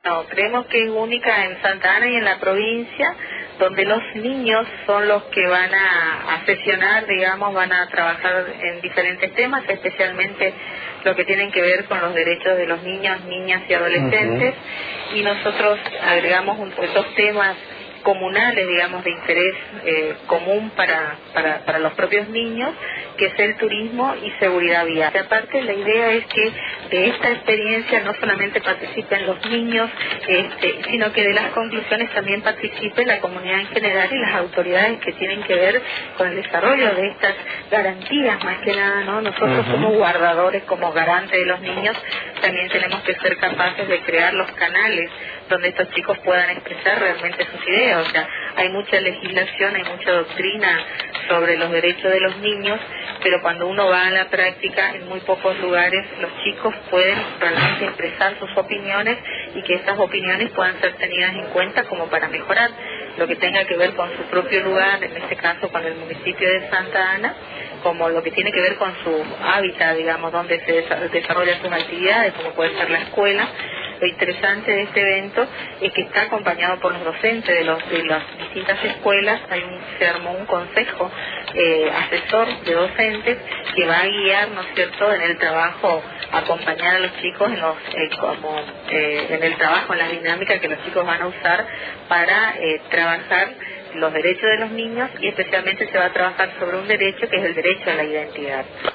No, creemos que es única en Santa Ana y en la provincia, donde los niños son los que van a sesionar, digamos, van a trabajar en diferentes temas, especialmente lo que tienen que ver con los derechos de los niños, niñas y adolescentes, y nosotros agregamos dos temas comunales, digamos, de interés común para los propios niños, que es el turismo y seguridad vial. Y aparte, la idea es que de esta experiencia no solamente participen los niños, sino que de las conclusiones también participe la comunidad en general y las autoridades que tienen que ver con el desarrollo de estas garantías, más que nada, ¿no? Nosotros como guardadores, como garantes de los niños, también tenemos que ser capaces de crear los canales donde estos chicos puedan expresar realmente sus ideas. O sea, hay mucha legislación, hay mucha doctrina sobre los derechos de los niños, pero cuando uno va a la práctica, en muy pocos lugares los chicos pueden realmente expresar sus opiniones y que esas opiniones puedan ser tenidas en cuenta como para mejorar lo que tenga que ver con su propio lugar, en este caso con el municipio de Santa Ana, como lo que tiene que ver con su hábitat, digamos, donde se desarrollan sus actividades, como puede ser la escuela. Lo interesante de este evento es que está acompañado por los docentes de las distintas escuelas. Se armó un consejo asesor de docentes que va a guiar, ¿no es cierto?, en el trabajo, acompañar a los chicos en el trabajo, en la dinámica que los chicos van a usar para trabajar los derechos de los niños, y especialmente se va a trabajar sobre un derecho que es el derecho a la identidad.